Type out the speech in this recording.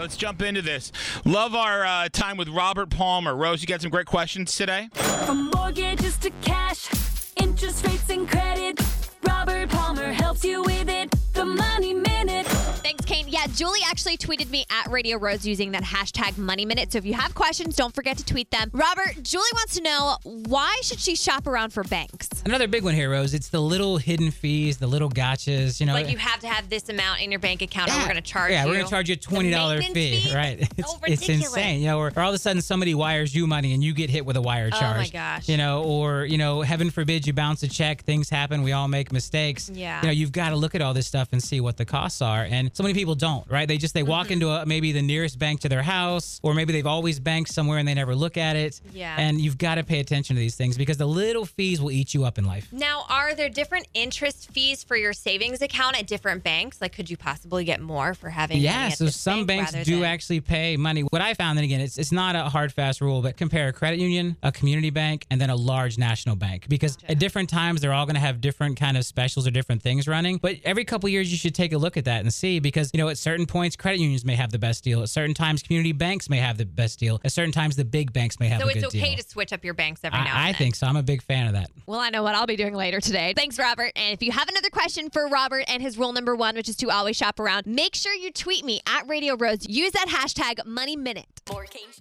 let's jump into this. Love our time with Robert Palmer. Rose, you got some great questions today? From mortgages to cash, interest rates and credit, Robert Palmer helps you with it. The Money Minute. Thanks, Kane. Yeah, Julie actually tweeted me at Radio Rose using that hashtag Money Minute. So if you have questions, don't forget to tweet them. Robert, Julie wants to know, why should she shop around for banks? Another big one here, Rose. It's the little hidden fees, the little gotchas. You know, Like you have to have this amount in your bank account or we're going to charge you. Yeah, we're going to charge you a $20 fee, right? It's ridiculous. insane. You know, or all of a sudden somebody wires you money and you get hit with a wire charge. Oh, my gosh. You know, or, heaven forbid you bounce a check. Things happen. We all make mistakes. Yeah. You've got to look at all this stuff and see what the costs are. And so many people don't, right? They walk into maybe the nearest bank to their house, or maybe they've always banked somewhere and they never look at it. Yeah. And you've got to pay attention to these things because the little fees will eat you up in life. Now, are there different interest fees for your savings account at different banks? Like, could you possibly get more for having money at so this some bank banks rather do than- actually pay money. What I found, and again, it's not a hard, fast rule, but compare a credit union, a community bank, and then a large national bank. Because at different times, they're all going to have different kind of specials or different things running. But every couple of years, you should take a look at that and see, because, at certain points, credit unions may have the best deal. At certain times, community banks may have the best deal. At certain times, the big banks may have a good deal. So it's okay to switch up your banks every now and then. I think so. I'm a big fan of that. Well, I know what I'll be doing later today. Thanks, Robert. And if you have another question for Robert and his rule number 1, which is to always shop around, make sure you tweet me at Radio Rose. Use that hashtag Money Minute. More Kane